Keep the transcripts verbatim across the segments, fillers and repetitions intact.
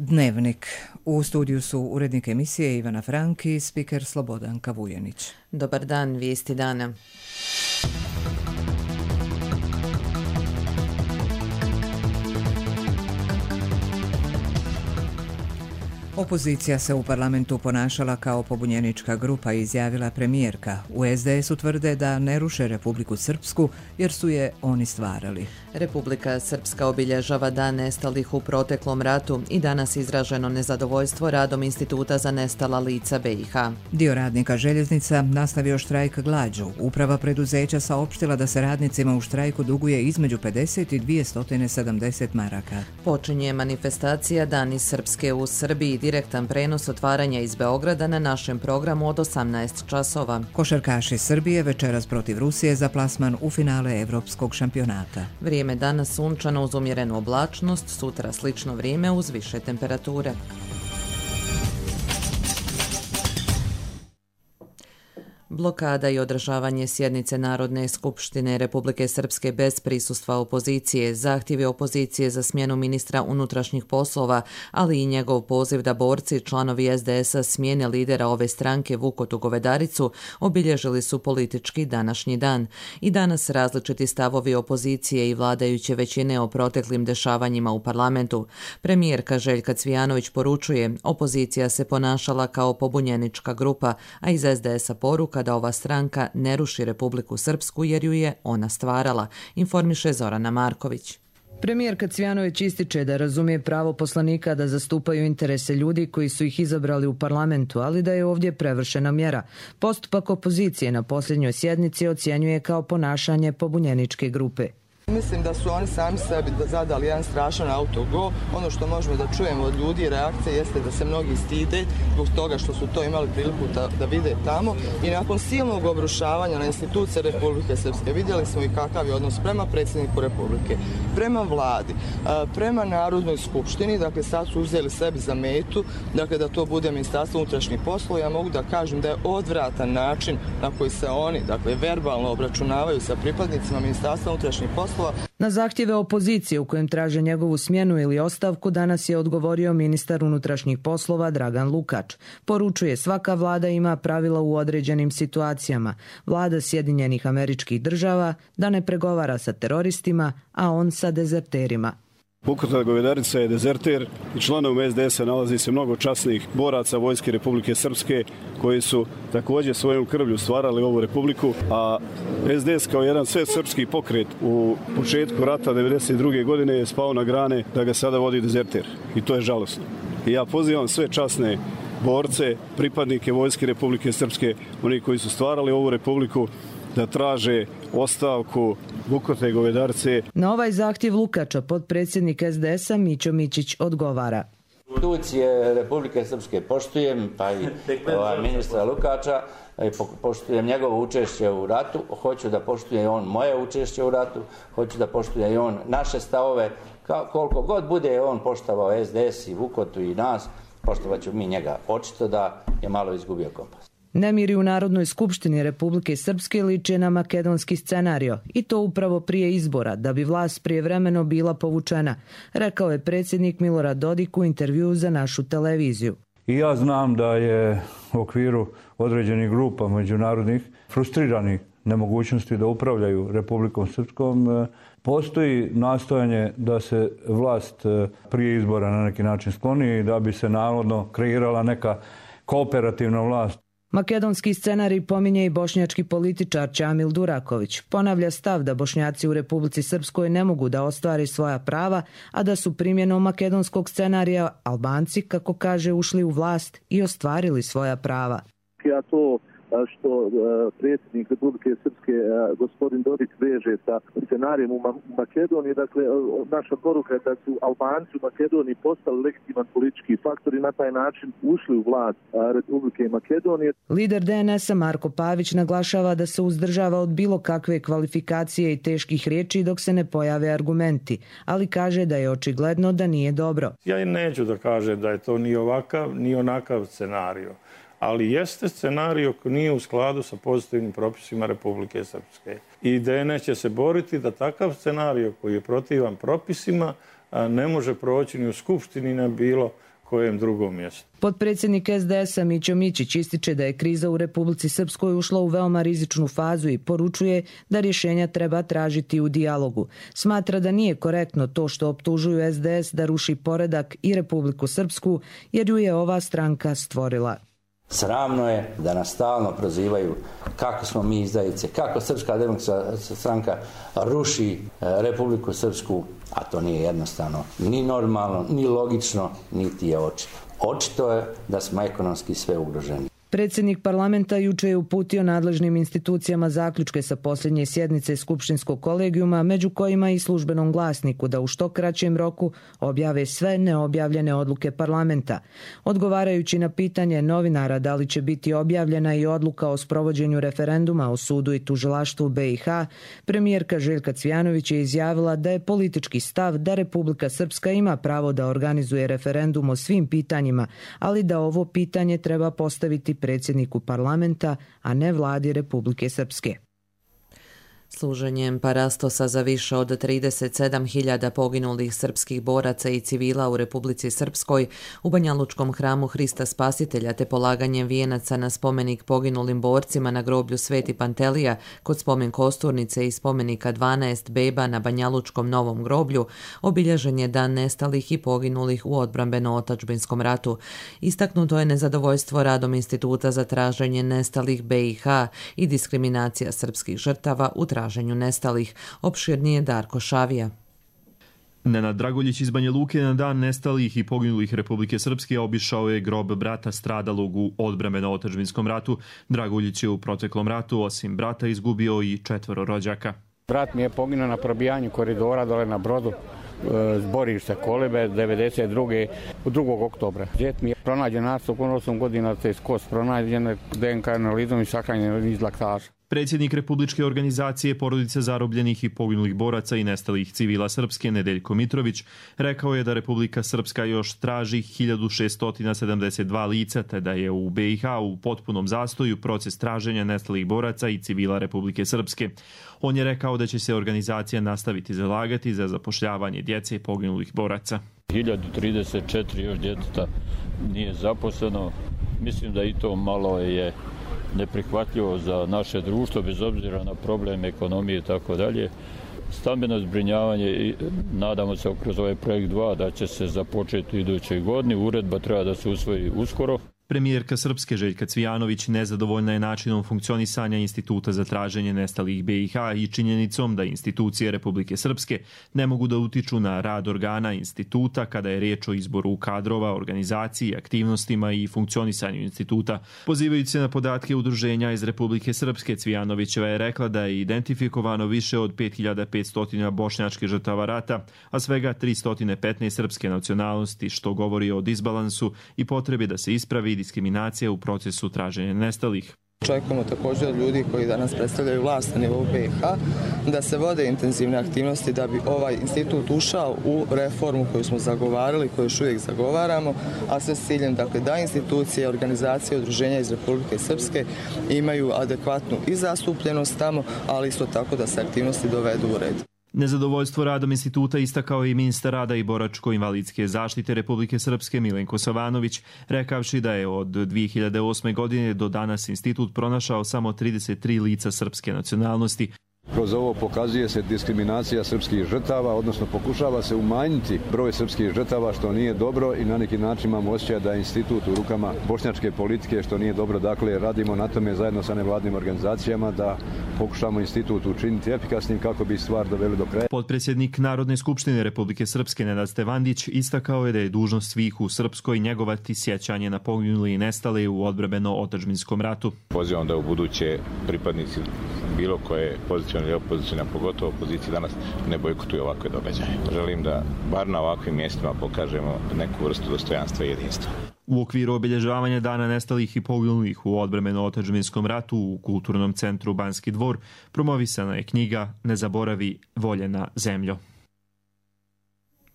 Dnevnik. U studiju su urednik emisije Ivana Frank i spiker Slobodanka Vujenić. Dobar dan, vijesti dana. Opozicija se u parlamentu ponašala kao pobunjenička grupa, izjavila premijerka. U es de esu tvrde da ne ruše Republiku Srpsku jer su je oni stvarali. Republika Srpska obilježava dan nestalih u proteklom ratu i danas izraženo nezadovoljstvo radom Instituta za nestala lica be i ha. Dio radnika željeznica nastavio štrajk glađu. Uprava preduzeća saopštila da se radnicima u štrajku duguje između pedeset i dvjesto sedamdeset maraka. Počinje manifestacija Dani Srpske u Srbiji. Direktan prenos otvaranja iz Beograda na našem programu od osamnaest časova. Košarkaši Srbije večeras protiv Rusije za plasman u finale evropskog šampionata. Vrijeme danas sunčano uz umjerenu oblačnost, sutra slično vrijeme uz više temperature. Blokada i održavanje sjednice Narodne skupštine Republike Srpske bez prisustva opozicije, zahtjevi opozicije za smjenu ministra unutrašnjih poslova, ali i njegov poziv da borci, članovi es de esa smjene lidera ove stranke Vukotu Govedaricu, obilježili su politički današnji dan. I danas različiti stavovi opozicije i vladajuće većine o proteklim dešavanjima u parlamentu. Premijerka Željka Cvijanović poručuje, opozicija se ponašala kao pobunjenička grupa, a iz es de esa poruka da ova stranka ne ruši Republiku Srpsku jer ju je ona stvarala, informiše Zorana Marković. Premijerka Cvijanović ističe da razumije pravo poslanika da zastupaju interese ljudi koji su ih izabrali u parlamentu, ali da je ovdje prevršena mjera. Postupak opozicije na posljednjoj sjednici ocjenjuje kao ponašanje pobunjeničke grupe. Mislim da su oni sami sebi zadali jedan strašan autogol. Ono što možemo da čujemo od ljudi reakcije jeste da se mnogi stide zbog toga što su to imali priliku da, da vide tamo. I nakon silnog obrušavanja na institucije Republike Srpske vidjeli smo i kakav je odnos prema predsjedniku Republike, prema vladi, prema Narodnoj skupštini. Dakle, sad su uzeli sebi za metu, dakle, da to bude Ministarstvo unutrašnjih poslova. Ja mogu da kažem da je odvratan način na koji se oni, dakle, verbalno obračunavaju sa pripadnicima Ministarstva unutrašnjih poslova. Na zahtjeve opozicije u kojem traže njegovu smjenu ili ostavku danas je odgovorio ministar unutrašnjih poslova Dragan Lukač. Poručuje, svaka vlada ima pravila u određenim situacijama. Vlada Sjedinjenih Američkih Država da ne pregovara sa teroristima, a on sa dezerterima. Vukotu Govedarica je dezerter i članom es de esa nalazi se mnogo časnih boraca Vojske Republike Srpske koji su također svojom krvlju stvarali ovu republiku, a es de es kao jedan sve srpski pokret u početku rata devedeset druge godine je spao na grane da ga sada vodi dezerter i to je žalosno. I ja pozivam sve časne borce, pripadnike Vojske Republike Srpske, oni koji su stvarali ovu republiku, da traže ostavku Vukote Govedarice. Na ovaj zahtjev Lukača potpredsjednik es de esa Mićo Mićić odgovara. Institucije Republike Srpske poštujem, pa i ova ministra Lukača, poštujem njegovo učešće u ratu, hoću da poštuje on moje učešće u ratu, hoću da poštuje i on naše stavove. Koliko god bude on poštovao es de es i Vukotu i nas, poštovat ću mi njega. Očito da je malo izgubio kompas. Nemiri u Narodnoj skupštini Republike Srpske liče na makedonski scenario i to upravo prije izbora, da bi vlast prijevremeno bila povučena, rekao je predsjednik Milorad Dodik u intervjuu za našu televiziju. I ja znam da je u okviru određenih grupa međunarodnih frustriranih nemogućnosti da upravljaju Republikom Srpskom, postoji nastojanje da se vlast prije izbora na neki način skloni i da bi se navodno kreirala neka kooperativna vlast. Makedonski scenarij pominje i bošnjački političar Čamil Duraković. Ponavlja stav da Bošnjaci u Republici Srpskoj ne mogu da ostvare svoja prava, a da su primjenom makedonskog scenarija Albanci, kako kaže, ušli u vlast i ostvarili svoja prava. Ja to što predsjednik Republike Srpske gospodin Dodik veže sa scenarijem u Makedoniji. Dakle, naša poruka je da su Albanci u Makedoniji postali legitiman politički faktor i na taj način ušli u vlast Republike Makedonije. Lider de en esa Marko Pavić naglašava da se uzdržava od bilo kakve kvalifikacije i teških riječi dok se ne pojave argumenti, ali kaže da je očigledno da nije dobro. Ja i neću da kažem da je to ni ovakav, ni onakav scenario. Ali jeste scenario koji nije u skladu sa pozitivnim propisima Republike Srpske. I de en es će se boriti da takav scenario koji je protivan propisima ne može proći ni u Skupštini, ne bilo kojem drugom mjestu. Potpredsjednik es de es a Mićo Mićić ističe da je kriza u Republici Srpskoj ušla u veoma rizičnu fazu i poručuje da rješenja treba tražiti u dijalogu. Smatra da nije korektno to što optužuju es de es da ruši poredak i Republiku Srpsku, jer ju je ova stranka stvorila. Sramno je da nas stalno prozivaju kako smo mi izdajice, kako Srpska demokratska stranka ruši Republiku Srpsku, a to nije jednostavno, ni normalno, ni logično, niti je očito. Očito je da smo ekonomski sve ugroženi. Predsjednik parlamenta juče je uputio nadležnim institucijama zaključke sa posljednje sjednice Skupštinskog kolegijuma, među kojima i službenom glasniku da u što kraćem roku objave sve neobjavljene odluke parlamenta. Odgovarajući na pitanje novinara da li će biti objavljena i odluka o sprovođenju referenduma o sudu i tužilaštvu be i ha, premijerka Željka Cvijanović je izjavila da je politički stav da Republika Srpska ima pravo da organizuje referendum o svim pitanjima, ali da ovo pitanje treba postaviti predsjedniku parlamenta, a ne vladi Republike Srpske. Služenjem parastosa za više od trideset sedam hiljada poginulih srpskih boraca i civila u Republici Srpskoj u Banjalučkom hramu Hrista Spasitelja te polaganjem vijenaca na spomenik poginulim borcima na groblju Sveti Pantelija kod spomen Kosturnice i spomenika dvanaest beba na Banjalučkom novom groblju obilježen je dan nestalih i poginulih u odbrambeno-otadžbinskom ratu. Istaknuto je nezadovoljstvo radom Instituta za traženje nestalih be i ha i diskriminacija srpskih žrtava u traženju nestalih. Opširnije Darko Šavija. Nenad Dragoljić iz Banja Luke na dan nestalih i poginulih Republike Srpske obišao je grob brata stradalog u odbrambeno-otadžbinskom ratu. Dragoljić je u proteklom ratu osim brata izgubio i četvoro rođaka. Brat mi je poginuo na probijanju koridora dole na brodu zborište Kolebe devedeset druge drugog oktobra. Djet mi je pronađen nastup osam godina, te kost pronađene de en ka analizom i sahranjen iz laktaža. Predsjednik Republičke organizacije porodice zarobljenih i poginulih boraca i nestalih civila Srpske Nedeljko Mitrović rekao je da Republika Srpska još traži hiljadu šessto sedamdeset dva lica te da je u be i ha u potpunom zastoju proces traženja nestalih boraca i civila Republike Srpske. On je rekao da će se organizacija nastaviti zalagati za zapošljavanje djece poginulih boraca. hiljadu trideset četiri još djeteta nije zaposleno. Mislim da i to malo je neprihvatljivo za naše društvo, bez obzira na problem ekonomije i tako dalje. Stambeno zbrinjavanje i nadamo se kroz ovaj projekt dva da će se započeti u idućoj godini. Uredba treba da se usvoji uskoro. Premijerka Srpske Željka Cvijanović nezadovoljna je načinom funkcionisanja Instituta za traženje nestalih be i ha i činjenicom da institucije Republike Srpske ne mogu da utiču na rad organa instituta kada je riječ o izboru kadrova, organizaciji, aktivnostima i funkcionisanju instituta. Pozivajući se na podatke udruženja iz Republike Srpske, Cvijanovićeva je rekla da je identifikovano više od pet hiljada petsto bošnjačkih žrtava rata, a svega tristo petnaest srpske nacionalnosti, što govori o disbalansu i potrebi da se ispravi diskriminacija u procesu traženja nestalih. Očekujemo također od ljudi koji danas predstavljaju vlast na nivou be i ha da se vode intenzivne aktivnosti da bi ovaj institut ušao u reformu koju smo zagovarali, koju još uvijek zagovaramo, a sve s ciljem dakle, da institucije, organizacije, udruženja iz Republike Srpske imaju adekvatnu i zastupljenost tamo, ali isto tako da se aktivnosti dovedu u red. Nezadovoljstvo radom instituta istakao i ministar rada i boračko-invalidske zaštite Republike Srpske Milenko Savanović, rekavši da je od dvije hiljade osme. godine do danas institut pronašao samo trideset tri lica srpske nacionalnosti. Kroz ovo pokazuje se diskriminacija srpskih žrtava, odnosno pokušava se umanjiti broj srpskih žrtava, što nije dobro i na neki način imamo osjećaj da je institut u rukama bošnjačke politike, što nije dobro. Dakle, radimo na tome zajedno sa nevladnim organizacijama da pokušamo institut učiniti efikasnim kako bi stvar doveli do kraja. Potpredsjednik Narodne skupštine Republike Srpske Nenad Stevandić istakao je da je dužnost svih u Srpskoj njegovati sjećanje na poginule i nestale u odbrambeno-otadžbinskom ratu. Pozivam da u buduće pripadnici bilo koje pozicijone ili opozicijone, pogotovo opozicije danas, ne bojkotuju ovakve događaje. Želim da bar na ovakvim mjestima pokažemo neku vrstu dostojanstva i jedinstva. U okviru obilježavanja dana nestalih i poginulih u odbrambeno-otadžbinskom ratu u Kulturnom centru Banski dvor promovisana je knjiga Ne zaboravi voljena zemljo.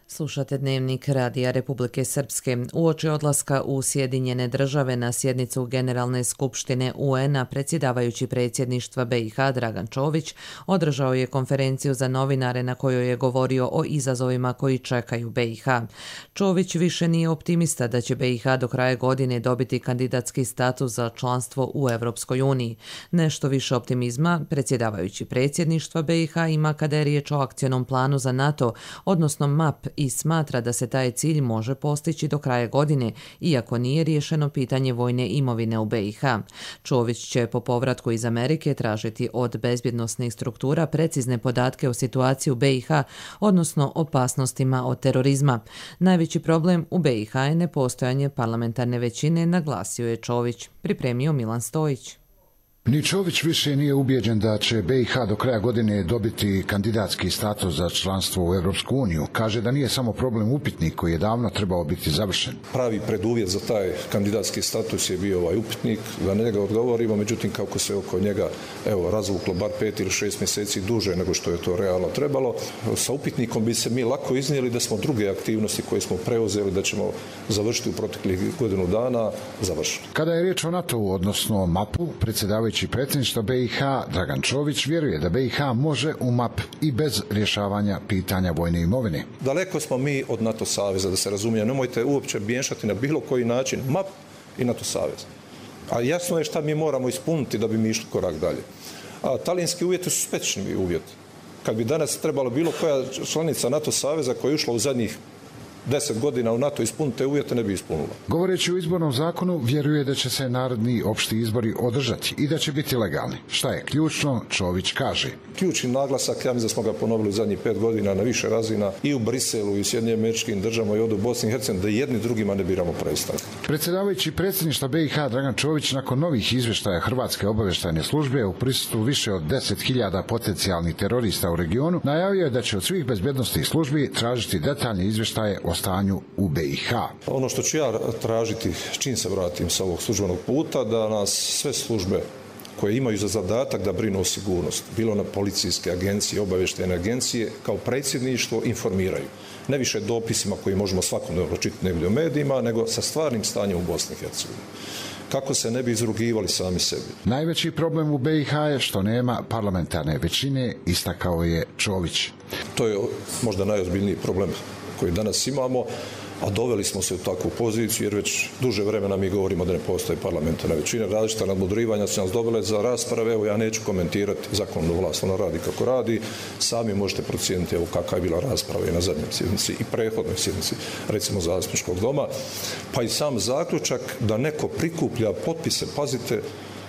Slušate dnevnik Radija Republike Srpske. Uoči odlaska u Sjedinjene države na sjednicu Generalne skupštine U N-a predsjedavajući predsjedništva B i H Dragan Čović održao je konferenciju za novinare na kojoj je govorio o izazovima koji čekaju B i H. Čović više nije optimista da će B i H do kraja godine dobiti kandidatski status za članstvo u Evropskoj uniji. Nešto više optimizma predsjedavajući predsjedništva B i H ima kada je riječ o akcionom planu za NATO, odnosno M A P, i smatra da se taj cilj može postići do kraja godine, iako nije riješeno pitanje vojne imovine u B i H. Čović će po povratku iz Amerike tražiti od bezbjednosnih struktura precizne podatke o situaciji u B i H, odnosno opasnostima od terorizma. Najveći problem u B i H je nepostojanje parlamentarne većine, naglasio je Čović. Pripremio Milan Stojić. Ni Čović više nije ubijeđen da će B i H do kraja godine dobiti kandidatski status za članstvo u Evropsku uniju. Kaže da nije samo problem upitnik koji je davno trebao biti završen. Pravi preduvjet za taj kandidatski status je bio ovaj upitnik, da na njega odgovorimo, međutim kako se oko njega evo, razvuklo bar pet ili šest mjeseci duže nego što je to realno trebalo, sa upitnikom bi se mi lako iznijeli da smo druge aktivnosti koje smo preuzeli da ćemo završiti u proteklih godinu dana završiti. Kada je riječ o NATO-u, odnosno M A P-u, predsjedavajući predsjedništva B i H Dragan Čović vjeruje da B i H može u M A P i bez rješavanja pitanja vojne imovine. Daleko smo mi od NATO saveza, da se razumije. Nemojte uopće miješati na bilo koji način M A P i NATO savez. A jasno je šta mi moramo ispuniti da bi mi išli korak dalje. A talijanski uvjeti su specični uvjeti. Kad bi danas trebalo bilo koja članica NATO saveza koja je ušla u zadnjih deset godina u NATO ispuniti te uvjete, ne bi ispunila. Govoreći o izbornom zakonu, vjeruje da će se narodni opšti izbori održati i da će biti legalni. Šta je ključno, Čović kaže. Ključni naglasak, ja mislim da smo ga ponovili u zadnjih pet godina na više razina i u Briselu i u Sjedinjenim Američkim Državama i ovdje u Bosni i Hercegovini, da jedni drugima ne biramo predstavnike. Predsjedavajući predsjedništva B i H Dragan Čović nakon novih izvještaja Hrvatske obavještajne službe u prisustvu više od deset hiljada potencijalnih terorista u regionu najavio je da će od svih bezbjednosnih službi tražiti detaljne izvještaje o stanju u B i H. Ono što ću ja tražiti čim se vratim sa ovog službenog puta, da nas sve službe koje imaju za zadatak da brinu o sigurnosti, bilo na policijske agencije, obavještajne agencije, kao predsjedništvo informiraju. Ne više dopisima koji možemo svakodnevno čitati negdje u medijima, nego sa stvarnim stanjem u Bosni i Hercegovini. Kako se ne bi izrugivali sami sebi. Najveći problem u B i H je što nema parlamentarne većine, istakao je Čović. To je možda najozbiljniji problem koji danas imamo, a doveli smo se u takvu poziciju jer već duže vremena mi govorimo da ne postoje parlamentarna većina. Različita nadmudrivanja su nas dovele za rasprave. Evo, ja neću komentirati zakonodavnu vlast, ona radi kako radi. Sami možete procijeniti evo kakva je bila rasprava i na zadnjoj sjednici i prethodnoj sjednici, recimo Zastupničkog doma. Pa i sam zaključak da neko prikuplja potpise, pazite,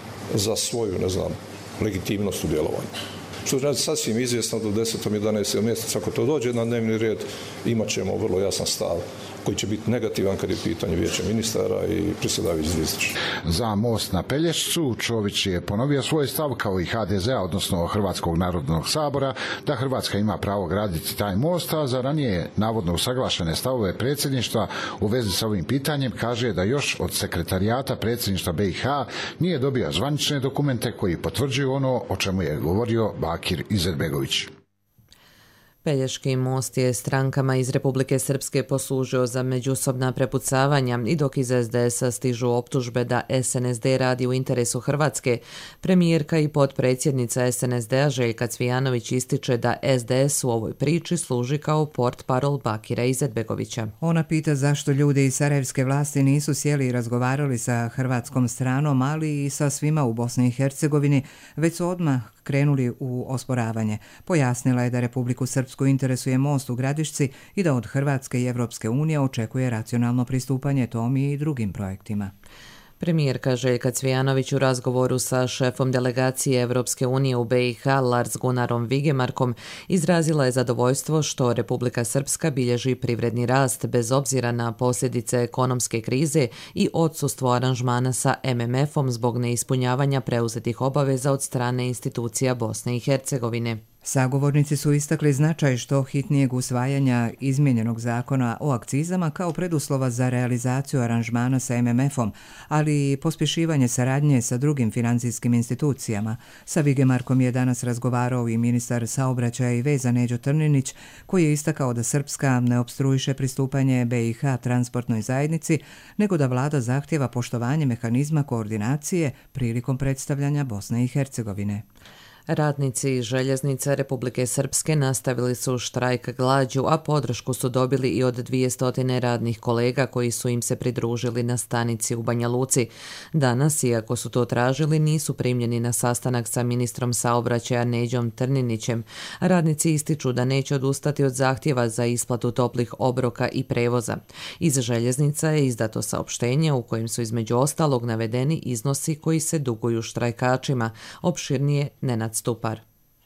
za svoju, ne znam, legitimnost u djelovanju. Što znači sasvim izvjesno do desetog jedanaestog mjeseca, ako to dođe na dnevni red, imat ćemo vrlo jasan stav koji će biti negativan kad je pitanje vijeća ministara i predsjedavajući Zvizdić. Za most na Pelješcu Čović je ponovio svoj stav kao i H D Z-a, odnosno Hrvatskog narodnog sabora, da Hrvatska ima pravo graditi taj most, a za ranije navodno usaglašene stavove predsjedništva u vezi sa ovim pitanjem kaže da još od sekretarijata predsjedništva B i H nije dobio zvanične dokumente koji potvrđuju ono o čemu je govorio Bakir Izetbegović. Pelješki most je strankama iz Republike Srpske poslužio za međusobna prepucavanja i dok iz S D S-a stižu optužbe da S N S D radi u interesu Hrvatske, premijerka i potpredsjednica S N S D-a Željka Cvijanović ističe da S D S u ovoj priči služi kao portparol Bakira Izetbegovića. Ona pita zašto ljudi iz sarajevske vlasti nisu sjeli i razgovarali sa hrvatskom stranom, ali i sa svima u Bosni i Hercegovini, već su odmah krenuli u osporavanje. Pojasnila je da Republiku Srpsku interesuje most u Gradišci i da od Hrvatske i Evropske unije očekuje racionalno pristupanje tom i drugim projektima. Premijerka Željka Cvijanović u razgovoru sa šefom delegacije Evropske unije u B i H Lars Gunnarom Vigemarkom izrazila je zadovoljstvo što Republika Srpska bilježi privredni rast bez obzira na posljedice ekonomske krize i odsustvo aranžmana sa M M F-om zbog neispunjavanja preuzetih obaveza od strane institucija Bosne i Hercegovine. Sagovornici su istakli značaj što hitnijeg usvajanja izmijenjenog zakona o akcizama kao preduslova za realizaciju aranžmana sa em em efom, ali i pospješivanje saradnje sa drugim financijskim institucijama. Sa Vigemarkom je danas razgovarao i ministar saobraćaja i veza Neđo Trninić, koji je istakao da Srpska ne opstruiše pristupanje be i ha transportnoj zajednici, nego da vlada zahtjeva poštovanje mehanizma koordinacije prilikom predstavljanja Bosne i Hercegovine. Radnici željeznice Republike Srpske nastavili su štrajk glađu, a podršku su dobili i od dvjesto radnih kolega koji su im se pridružili na stanici u Banja Luci. Danas, iako su to tražili, nisu primljeni na sastanak sa ministrom saobraćaja Neđom Trninićem. Radnici ističu da neće odustati od zahtjeva za isplatu toplih obroka i prevoza. Iz željeznica je izdato saopštenje u kojem su između ostalog navedeni iznosi koji se duguju štrajkačima. Opširnije Nenad Stupar.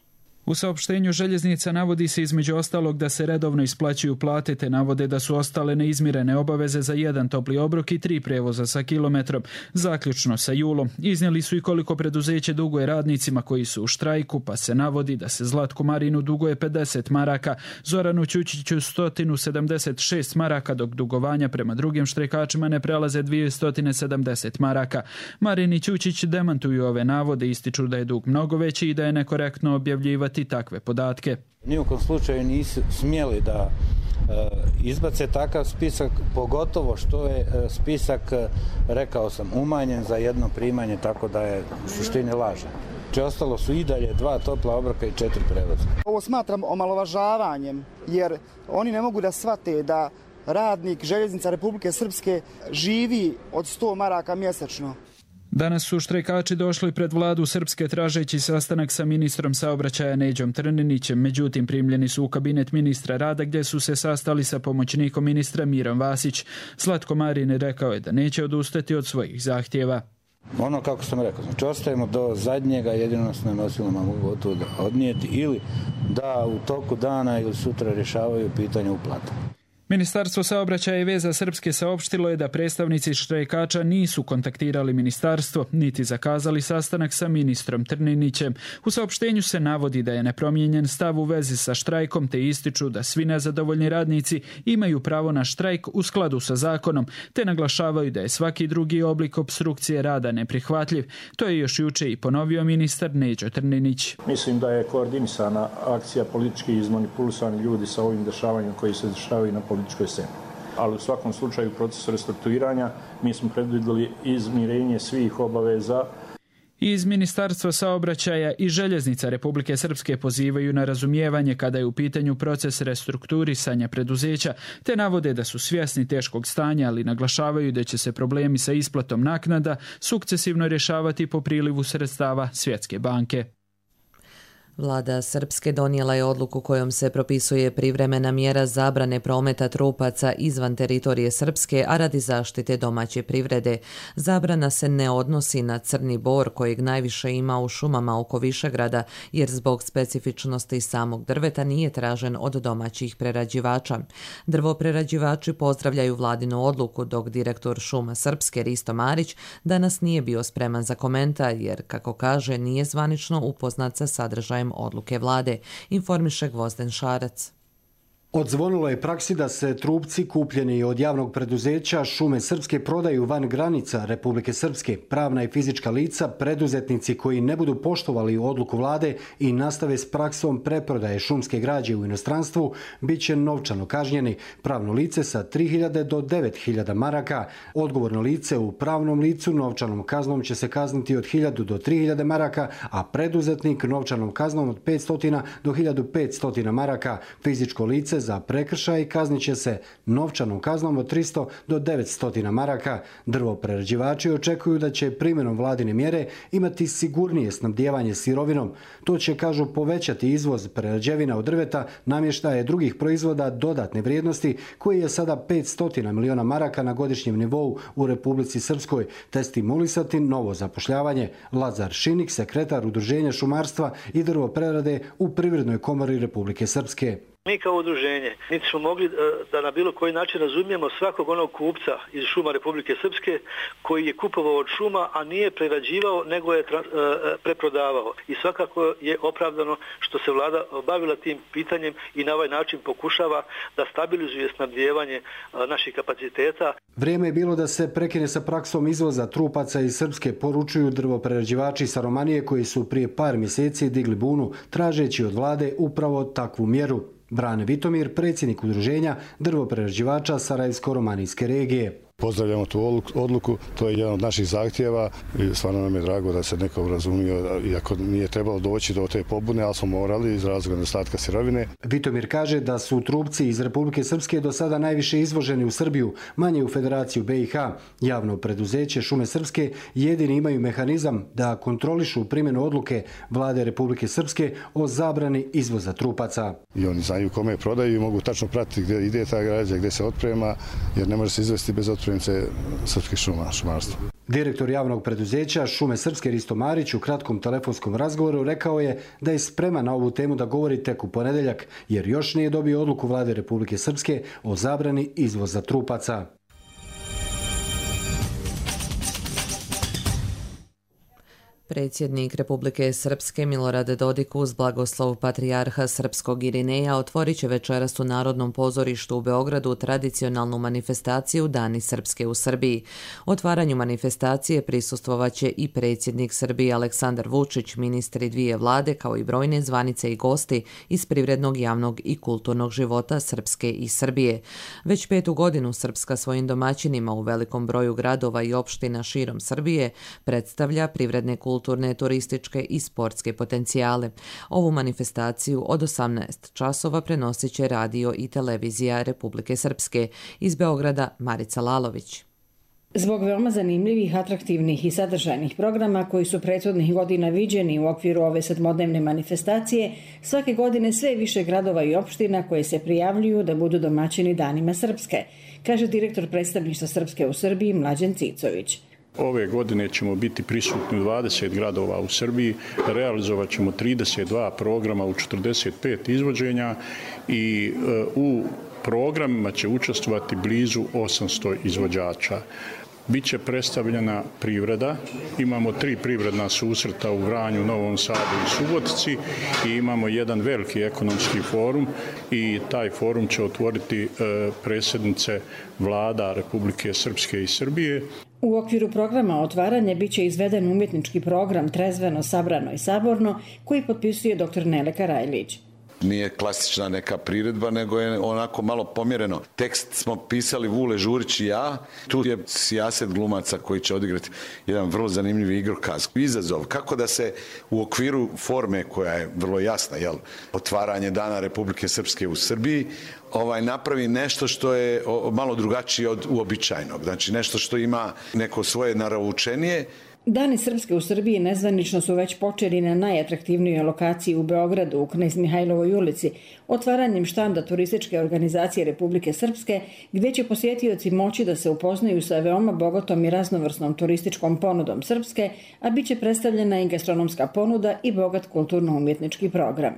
U saopštenju željeznica navodi se između ostalog da se redovno isplaćuju plate, te navode da su ostale neizmirene obaveze za jedan topli obrok i tri prevoza sa kilometrom. Zaključno sa julom iznijeli su i koliko preduzeće duguje radnicima koji su u štrajku, pa se navodi da se Zlatku Marinu duguje pedeset maraka, Zoranu Ćučiću sto sedamdeset šest maraka, dok dugovanja prema drugim štrajkačima ne prelaze dvjesto sedamdeset maraka. Marin i Ćučić demantuju ove navode, ističu da je dug mnogo veći i da je nekorektno objavljivati takve podatke. Nijukom slučaju nisu smjeli da e, izbace takav spisak, pogotovo što je e, spisak, e, rekao sam, umanjen za jedno primanje, tako da je u suštini lažan. Če ostalo su i dalje dva topla obroka i četiri prevoza. Ovo smatram omalovažavanjem, jer oni ne mogu da shvate da radnik željeznica Republike Srpske živi od sto maraka mjesečno. Danas su štrajkači došli pred vladu Srpske tražeći sastanak sa ministrom saobraćaja Neđom Trninićem, međutim primljeni su u kabinet ministra rada gdje su se sastali sa pomoćnikom ministra Mirom Vasić. Zlatko Marin rekao je da neće odustati od svojih zahtjeva. Ono kako sam rekao, znači ostajemo do zadnjega, jedino s nenosilama mogu to da odnijeti ili da u toku dana ili sutra rješavaju pitanje uplata. Ministarstvo saobraćaja i veza Srpske saopštilo je da predstavnici štrajkača nisu kontaktirali ministarstvo, niti zakazali sastanak sa ministrom Trninićem. U saopštenju se navodi da je nepromijenjen stav u vezi sa štrajkom, te ističu da svi nezadovoljni radnici imaju pravo na štrajk u skladu sa zakonom, te naglašavaju da je svaki drugi oblik opstrukcije rada neprihvatljiv. To je još juče i ponovio ministar Neđo Trninić. Mislim da je koordinisana akcija politički izmanipulisani ljudi sa ovim dešavanjem koji se dešavaju na političkoj sceni. Ali u svakom slučaju proces restrukturiranja mi smo predvidjeli izmirenje svih obaveza. Iz Ministarstva saobraćaja i željeznica Republike Srpske pozivaju na razumijevanje kada je u pitanju proces restrukturisanja preduzeća, te navode da su svjesni teškog stanja, ali naglašavaju da će se problemi sa isplatom naknada sukcesivno rješavati po prilivu sredstava Svjetske banke. Vlada Srpske donijela je odluku kojom se propisuje privremena mjera zabrane prometa trupaca izvan teritorije Srpske, a radi zaštite domaće privrede. Zabrana se ne odnosi na crni bor kojeg najviše ima u šumama oko Višegrada, jer zbog specifičnosti samog drveta nije tražen od domaćih prerađivača. Drvoprerađivači pozdravljaju vladinu odluku, dok direktor Šuma Srpske Risto Marić danas nije bio spreman za komentar, jer, kako kaže, nije zvanično upoznat sa sadržajem odluke vlade, informiše Gvozden Šarac. Odzvonilo je praksi da se trupci kupljeni od javnog preduzeća Šume Srpske prodaju van granica Republike Srpske. Pravna i fizička lica, preduzetnici koji ne budu poštovali odluku vlade i nastave s praksom preprodaje šumske građe u inostranstvu, bit će novčano kažnjeni. Pravno lice sa tri hiljade do devet hiljada maraka. Odgovorno lice u pravnom licu novčanom kaznom će se kazniti od hiljadu do tri hiljade maraka, a preduzetnik novčanom kaznom od petsto do hiljadu petsto maraka. Fizičko lice za prekršaj kaznit će se novčanom kaznom od tristo do devetsto maraka. Drvoprerađivači očekuju da će primjenom vladine mjere imati sigurnije snabdijevanje sirovinom. To će, kažu, povećati izvoz prerađevina od drveta, namještaja i drugih proizvoda dodatne vrijednosti, koji je sada petsto miliona maraka na godišnjem nivou u Republici Srpskoj, te stimulisati novo zapošljavanje. Lazar Šinik, sekretar Udruženja šumarstva i drvoprerade u Privrednoj komori Republike Srpske. Mi kao udruženje niti smo mogli da na bilo koji način razumijemo svakog onog kupca iz šuma Republike Srpske koji je kupovao od šuma, a nije prerađivao, nego je preprodavao. I svakako je opravdano što se vlada bavila tim pitanjem i na ovaj način pokušava da stabilizuje snabdijevanje naših kapaciteta. Vrijeme je bilo da se prekine sa praksom izvoza trupaca iz Srpske, poručuju drvoprerađivači sa Romanije koji su prije par mjeseci digli bunu tražeći od vlade upravo takvu mjeru. Brane Vitomir, predsjednik udruženja drvoprerađivača Sarajevsko-romanijske regije. Pozdravljamo tu odluku, to je jedan od naših zahtjeva i stvarno nam je drago da se neko razumio, iako nije trebalo doći do te pobune, ali smo morali iz razloga nedostatka sirovine. Vitomir kaže da su trupci iz Republike Srpske do sada najviše izvoženi u Srbiju, manje u Federaciju B i H. Javno preduzeće Šume Srpske jedini imaju mehanizam da kontrolišu primjenu odluke vlade Republike Srpske o zabrani izvoza trupaca. I oni znaju kome prodaju i mogu tačno pratiti gdje ide ta građa, gdje se otprema, jer ne može se izvesti bez otprema srpskih šuma, šumarstva. Direktor javnog preduzeća Šume Srpske Risto Marić u kratkom telefonskom razgovoru rekao je da je spreman na ovu temu da govori tek u ponedjeljak, jer još nije dobio odluku vlade Republike Srpske o zabrani izvoza trupaca. Predsjednik Republike Srpske Milorad Dodik uz blagoslov patrijarha Srpskog Irineja otvorit će večeras u Narodnom pozorištu u Beogradu tradicionalnu manifestaciju Dani Srpske u Srbiji. Otvaranju manifestacije prisustvovaće i predsjednik Srbije Aleksandar Vučić, ministri dvije vlade kao i brojne zvanice i gosti iz privrednog, javnog i kulturnog života Srpske i Srbije. Već petu godinu Srpska svojim domaćinima u velikom broju gradova i opština širom Srbije predstavlja privredne kulturne kulturne, turističke i sportske potencijale. Ovu manifestaciju od osamnaest časova prenosit će radio i televizija Republike Srpske. Iz Beograda Marica Lalović. Zbog veoma zanimljivih, atraktivnih i sadržajnih programa koji su prethodnih godina viđeni u okviru ove sedmodnevne manifestacije, svake godine sve više gradova i opština koje se prijavljuju da budu domaćini Danima Srpske, kaže direktor predstavništva Srpske u Srbiji Mlađan Cicović. Ove godine ćemo biti prisutni u dvadeset gradova u Srbiji, realizovat ćemo trideset dva programa u četrdeset pet izvođenja i u programima će učestvovati blizu osamsto izvođača. Biće predstavljena privreda, imamo tri privredna susreta u Vranju, Novom Sadu i Subotici i imamo jedan veliki ekonomski forum i taj forum će otvoriti predsjednice vlada Republike Srpske i Srbije. U okviru programa otvaranja biće izveden umjetnički program Trezveno, sabrano i saborno koji potpisuje doktor Nele Karajlić. Nije klasična neka priredba, nego je onako malo pomjereno. Tekst smo pisali Vule Žurić i ja. Tu je sijaset glumaca koji će odigrati jedan vrlo zanimljiv igrokaz. Izazov kako da se u okviru forme koja je vrlo jasna, jel, otvaranje Dana Republike Srpske u Srbiji, ovaj napravi nešto što je malo drugačije od uobičajenog. Znači nešto što ima neko svoje naravučenije. Dani Srpske u Srbiji nezvanično su već počeli na najatraktivnijoj lokaciji u Beogradu, u Knez Mihajlovoj ulici, otvaranjem štanda turističke organizacije Republike Srpske, gdje će posjetioci moći da se upoznaju sa veoma bogatom i raznovrsnom turističkom ponudom Srpske, a bit će predstavljena i gastronomska ponuda i bogat kulturno-umjetnički program.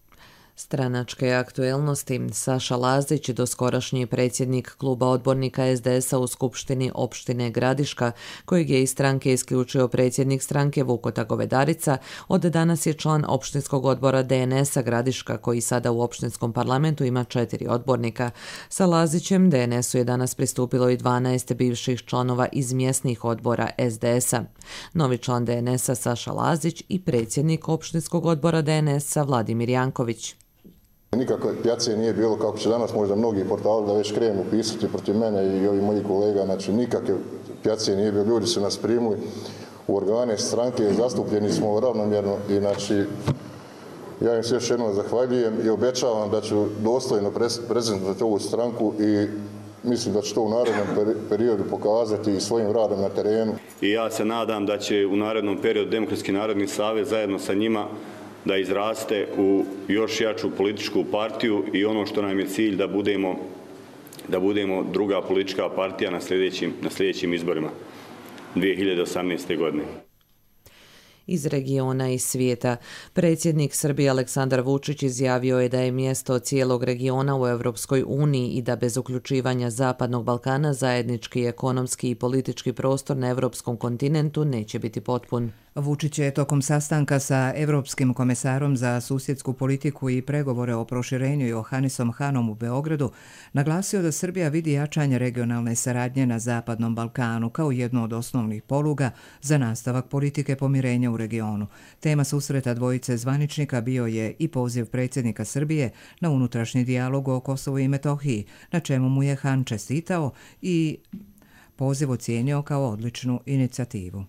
Stranačke aktuelnosti. Saša Lazić, doskorašnji predsjednik kluba odbornika S D S-a u Skupštini opštine Gradiška, kojeg je iz stranke isključio predsjednik stranke Vukota Govedarica, od danas je član opštinskog odbora D N S-a Gradiška, koji sada u opštinskom parlamentu ima četiri odbornika. Sa Lazićem D N S-u je danas pristupilo i dvanaest bivših članova iz mjesnih odbora S D S-a. Novi član D N S-a Saša Lazić i predsjednik opštinskog odbora D N S-a Vladimir Janković. Nikakve pjace nije bilo, kako će danas možda mnogi portali da već krenu pisati protiv mene i ovih mojih kolega, znači nikakve pjace nije bilo, ljudi su nas primili u organe stranke, zastupljeni smo ravnomjerno i znači ja im se još jednom zahvaljujem i obećavam da ću dostojno prezentovati ovu stranku i mislim da će to u narednom periodu pokazati i svojim radom na terenu. I ja se nadam da će u narednom periodu Demokratski narodni savez zajedno sa njima da izraste u još jaču političku partiju i ono što nam je cilj da budemo, da budemo druga politička partija na sljedećim, na sljedećim izborima dvije hiljade osamnaeste. godine. iz regiona i svijeta. Predsjednik Srbije Aleksandar Vučić izjavio je da je mjesto cijelog regiona u Europskoj uniji i da bez uključivanja Zapadnog Balkana zajednički ekonomski i politički prostor na europskom kontinentu neće biti potpun. Vučić je tokom sastanka sa Evropskim komesarom za susjedsku politiku i pregovore o proširenju Johannesom Hanom u Beogradu naglasio da Srbija vidi jačanje regionalne saradnje na Zapadnom Balkanu kao jednu od osnovnih poluga za nastavak politike pomirenja u regionu. Tema susreta dvojice zvaničnika bio je i poziv predsjednika Srbije na unutrašnji dijalog o Kosovu i Metohiji, na čemu mu je Han čestitao i poziv ocijenio kao odličnu inicijativu.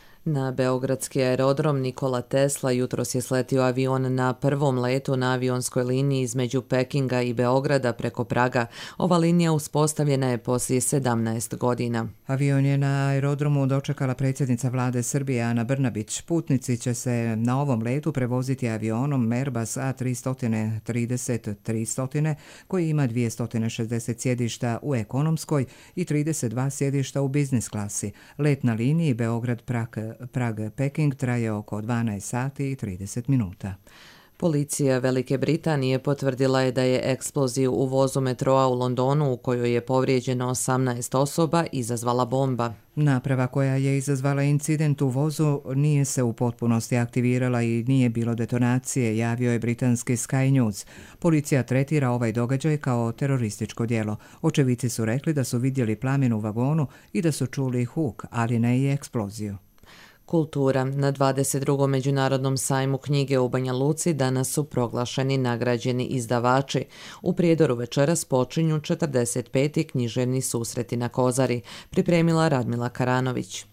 Na beogradski aerodrom Nikola Tesla jutros je sletio avion na prvom letu na avionskoj liniji između Pekinga i Beograda preko Praga. Ova linija uspostavljena je poslije sedamnaest godina. Avion je na aerodromu dočekala predsjednica vlade Srbije Ana Brnabić. Putnici će se na ovom letu prevoziti avionom Airbus A tri trideset tristo koji ima dvjesto šezdeset sjedišta u ekonomskoj i trideset dva sjedišta u biznis klasi. Let na liniji Beograd-Prag Prag-Peking traje oko dvanaest sati i trideset minuta. Policija Velike Britanije potvrdila je da je eksploziju u vozu metroa u Londonu, u kojoj je povrijeđeno osamnaest osoba, izazvala bomba. Naprava koja je izazvala incident u vozu nije se u potpunosti aktivirala i nije bilo detonacije, javio je britanski Sky News. Policija tretira ovaj događaj kao terorističko djelo. Očevici su rekli da su vidjeli plamen u vagonu i da su čuli huk, ali ne i eksploziju. Kultura. Na dvadeset drugom međunarodnom sajmu knjige u Banja Luci danas su proglašeni nagrađeni izdavači. U Prijedoru večeras počinju četrdeset peti književni susreti na Kozari, pripremila Radmila Karanović.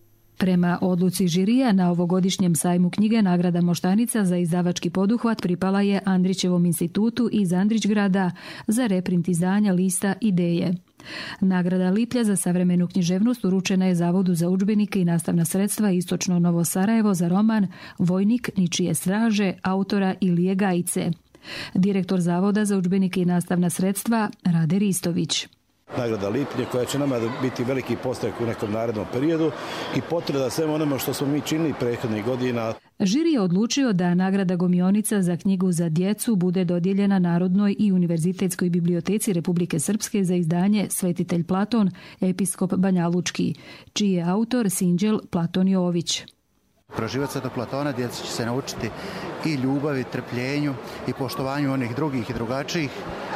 Prema odluci žirija na ovogodišnjem sajmu knjige nagrada Moštanica za izdavački poduhvat pripala je Andrićevom institutu iz Andrićgrada za reprint izdanja lista Ideje. Nagrada Liplja za savremenu književnost uručena je Zavodu za udžbenike i nastavna sredstva Istočno Novo Sarajevo za roman Vojnik ničije straže autora Ilije Gajice. Direktor Zavoda za udžbenike i nastavna sredstva Rade Ristović. Nagrada Liplje koja će nama biti veliki postavak u nekom narednom periodu i potreba svemu onome što smo mi činili prethodnih godina. Žiri je odlučio da nagrada Gomionica za knjigu za djecu bude dodijeljena Narodnoj i Univerzitetskoj biblioteci Republike Srpske za izdanje Svetitelj Platon, episkop Banjalučki, čiji je autor Sinđel Platon Jović. Proživati se do Platona djeca će se naučiti i ljubavi, trpljenju i poštovanju onih drugih i drugačijih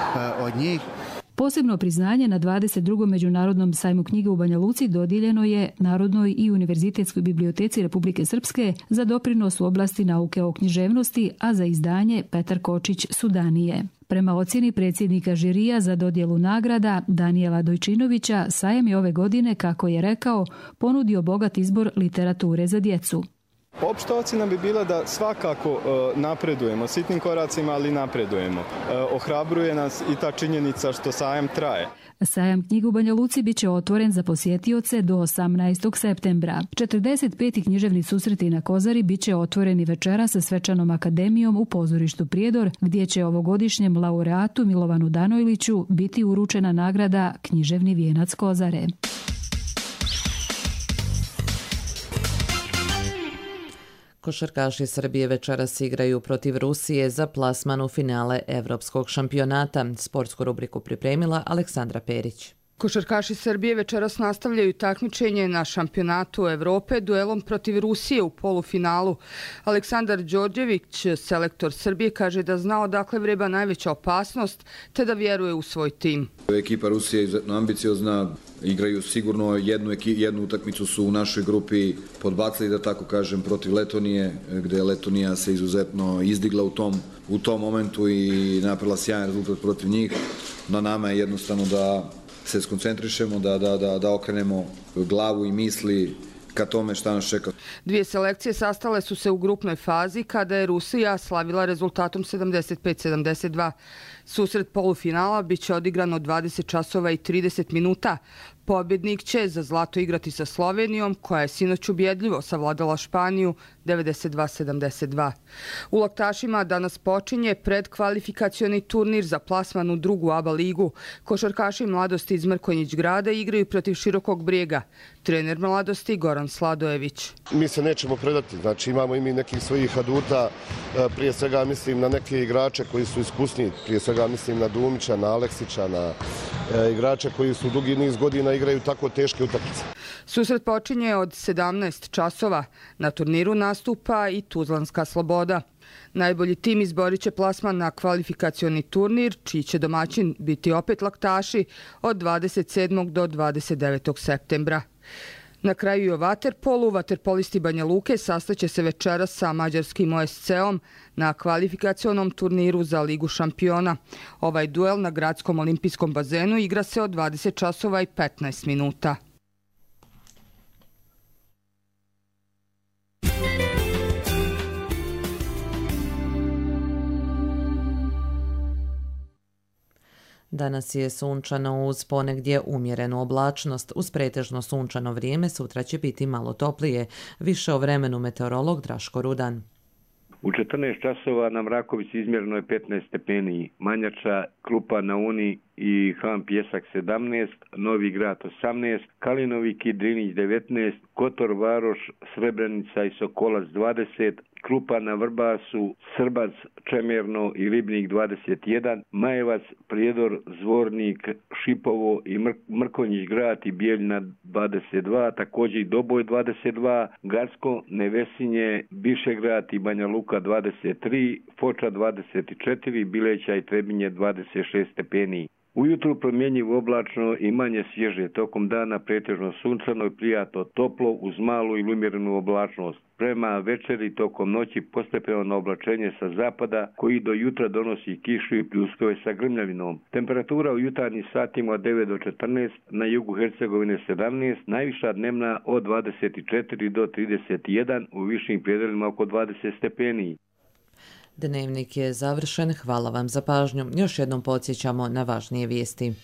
od njih. Posebno priznanje na dvadeset drugom međunarodnom sajmu knjige u Banja Luci dodijeljeno je Narodnoj i Univerzitetskoj biblioteci Republike Srpske za doprinos u oblasti nauke o književnosti, a za izdanje Petar Kočić Sudanije. Prema ocjeni predsjednika žirija za dodjelu nagrada Danijela Dojčinovića, sajam je ove godine, kako je rekao, ponudio bogat izbor literature za djecu. Opšta ocjena bi bila da svakako e, napredujemo, sitnim koracima, ali napredujemo. E, ohrabruje nas i ta činjenica što sajam traje. Sajam knjigu u Banja Luci biće otvoren za posjetioce do osamnaestog septembra. četrdeset peti književni susreti na Kozari biće otvoreni večera sa svečanom akademijom u pozorištu Prijedor, gdje će ovogodišnjem laureatu Milovanu Danojliću biti uručena nagrada Književni vijenac Kozare. Košarkaši Srbije večeras igraju protiv Rusije za plasman u finale Evropskog šampionata. Sportsku rubriku pripremila Aleksandra Perić. Košarkaši Srbije večeras nastavljaju takmičenje na šampionatu Evrope duelom protiv Rusije u polufinalu. Aleksandar Đorđević, selektor Srbije, kaže da zna odakle vreba najveća opasnost te da vjeruje u svoj tim. Ekipa Rusije je izuzetno ambiciozna, igraju sigurno jednu, jednu utakmicu su u našoj grupi podbacili, da tako kažem, protiv Letonije, gdje je Letonija se izuzetno izdigla u tom, u tom momentu i napravila sjajan rezultat protiv njih. Na nama je jednostavno da se skoncentrišemo, da, da, da, da okrenemo glavu i misli ka tome šta nas čeka. Dvije selekcije sastale su se u grupnoj fazi kada je Rusija slavila rezultatom sedamdeset pet sedamdeset dva. Susret polufinala biće odigrano dvadeset časova i trideset minuta. Pobjednik će za zlato igrati sa Slovenijom, koja je sinoć ubjedljivo savladala Španiju devedeset dva sedamdeset dva. U Laktašima danas počinje predkvalifikacioni turnir za plasman u drugu A B A ligu. Košarkaši Mladosti iz Mrkonjić grada igraju protiv Širokog Brijega. Trener Mladosti Goran Sladojević. Mi se nećemo predati, znači imamo i mi nekih svojih aduta, prije svega mislim na neke igrače koji su iskusniji, prije svega mislim na Dumića, na Aleksića, na igrače koji su dugi niz godina igraju tako teške utakmice. Susret počinje od sedamnaest časova. Na turniru nastupa i Tuzlanska Sloboda. Najbolji tim izborit će plasman na kvalifikacioni turnir, čiji će domaćin biti opet Laktaši od dvadeset sedmog do dvadeset devetog septembra. Na kraju i o vaterpolu, vaterpolisti Banja Luke sastaće se večeras sa mađarskim O S C-om na kvalifikacionom turniru za Ligu šampiona. Ovaj duel na gradskom olimpijskom bazenu igra se od dvadeset časova i petnaest minuta. Danas je sunčano uz ponegdje umjerenu oblačnost. Uz pretežno sunčano vrijeme sutra će biti malo toplije. Više o vremenu meteorolog Draško Rudan. U četrnaest časova na Mrakovici izmjereno je petnaest stepeni, Manjača, Krupa na Uni i Han Pjesak sedamnaest, Novi Grad osamnaest, Kalinovik i Drinić devetnaest, Kotor, Varoš, Srebrenica i Sokolac dvadeset, Krupa na Vrbasu, Srbac, Čemerno i Ribnik dvadeset jedan, Majevac, Prijedor, Zvornik, Šipovo i Mrkonjić grad i Bijeljina dvadeset dva, također i Doboj dvadeset dva, Gacko, Nevesinje, Bišegrad i Banja Luka dvadeset tri, Foča dvadeset četiri, Bileća i Trebinje dvadeset šest stepeni. Ujutru promjenjivo oblačno i manje svježe, tokom dana pretežno sunčano i prijatno toplo uz malu ili umjerenu oblačnost. Prema večeri tokom noći postepeno oblačenje sa zapada koji do jutra donosi kišu i pljuskove sa grmljavinom. Temperatura u jutarnjim satima od devet do četrnaest, na jugu Hercegovine sedamnaest, najviša dnevna od dvadeset četiri do trideset jedan, u višim predjelima oko dvadeset stepeni. Dnevnik je završen. Hvala vam za pažnju. Još jednom podsjećamo na važnije vijesti.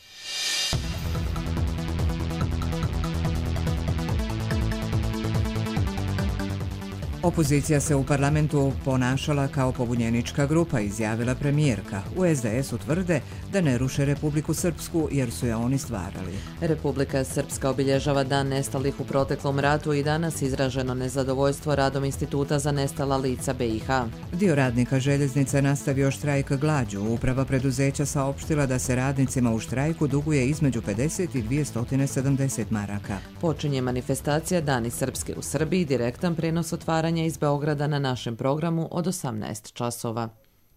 Opozicija se u parlamentu ponašala kao pobunjenička grupa, izjavila premijerka. U S D S-u tvrde da ne ruše Republiku Srpsku jer su je oni stvarali. Republika Srpska obilježava dan nestalih u proteklom ratu i danas izraženo nezadovoljstvo radom Instituta za nestala lica B i H. Dio radnika željeznice nastavio štrajk glađu. Uprava preduzeća saopštila da se radnicima u štrajku duguje između pedeset i dvjesto sedamdeset maraka. Počinje manifestacija Dani Srpske u Srbiji, direktan prenos otvaranja iz Beograda na našem programu od osamnaest časova.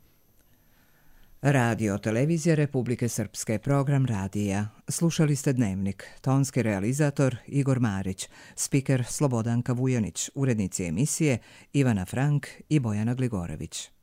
Radio Televizija Republike Srpske, program radija. Slušali ste Dnevnik. Tonski realizator Igor Marić, spiker Slobodanka Vujanić, urednici emisije Ivana Frank i Bojana Gligorević.